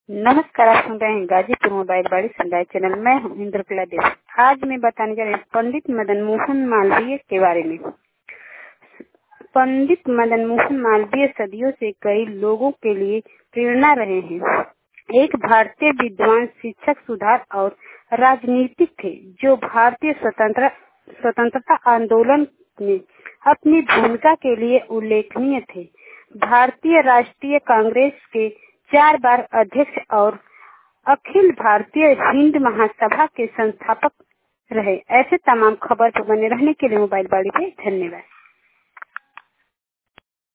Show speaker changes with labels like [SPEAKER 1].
[SPEAKER 1] नमस्कार, आप सुन रहे हैं गाजीपुर मोबाइल बाड़ी समुदाय चैनल। मैं हूं इंद्रकला देव। आज मैं बताने जा रही हूँ पंडित मदन मोहन मालवीय के बारे में। पंडित मदन मोहन मालवीय सदियों से कई लोगों के लिए प्रेरणा रहे हैं। एक भारतीय विद्वान, शिक्षक, सुधार और राजनीतिक थे जो भारतीय स्वतंत्रता आंदोलन में अपनी भूमिका के लिए उल्लेखनीय थे। भारतीय राष्ट्रीय कांग्रेस के 4 बार अध्यक्ष और अखिल भारतीय हिंद महासभा के संस्थापक रहे। ऐसे तमाम खबर पर बने रहने के लिए मोबाइल बाड़ी पे धन्यवाद।